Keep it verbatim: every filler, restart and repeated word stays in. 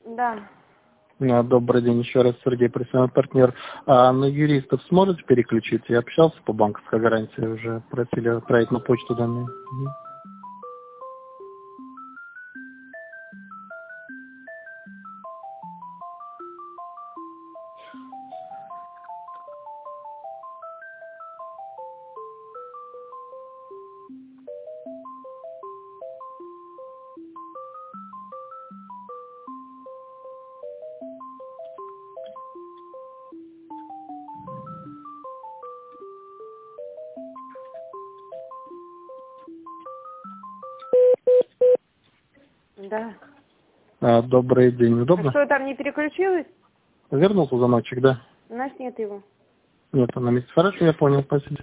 Да. А, Добрый день еще раз, Сергей, профессиональный партнер. А на юристов сможете переключить? Я общался по банковской гарантии, уже просили отправить на почту данные. Мгм. Да. А, Добрый день, А удобно? что, там не переключилось? Вернулся звоночек, да? У нас нет его. Нет, на месте. Хорошо, я понял, спасибо.